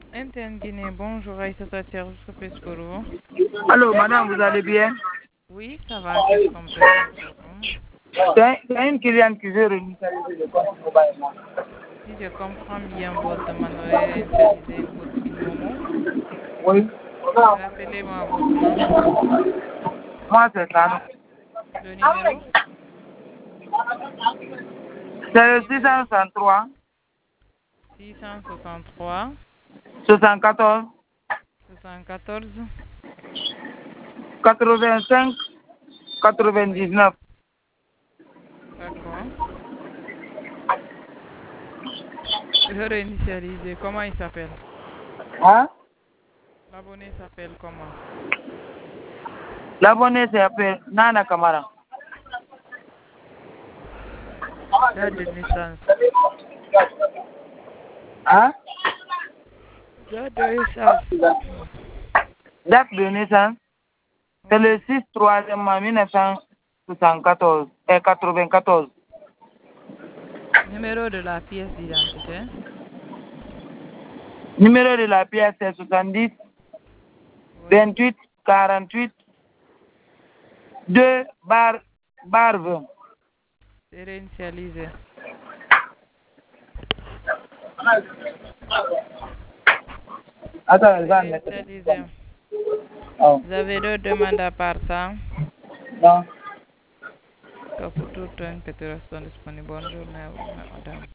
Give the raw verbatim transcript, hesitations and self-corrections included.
Interne Guinée, bonjour, Aïssata Thierry, je peux pour vous. Allô, madame, vous allez bien? Oui, ça va, qu'est-ce qu'on peut faire pour vous? C'est c'est une cliente qui veut réinitialiser le compte mobile. Si je comprends bien votre demande de réinitialiser votre Momo, Oui. rappelez-moi votre nom, Moi, c'est ça. le numéro, C'est le le numéro six cent soixante-trois, six cent soixante-trois, soixante-quatorze, soixante-quatorze, quatre-vingt-cinq, oui, quatre-vingt-dix-neuf. d'accord. Réinitialiser, comment il s'appelle? Hein? L'abonné s'appelle comment? L'abonné s'appelle Nana Kamara. Date de naissance. Hein? Date de naissance. Date de naissance, c'est Oui. le six trois mille neuf cent soixante-quatorze et quatre-vingt-quatorze. Numéro de la pièce d'identité. Numéro de la pièce, c'est soixante-dix, Oui. vingt-huit, quarante-huit, deux, bar, bar vingt. C'est réinitialisé. Attends, elle C'est va mettre. réinitialisé. Oh. Vous avez d'autres demandes à part ça? Non. Pour tout temps que tu restes disponible. Bonne journée à vous, madame.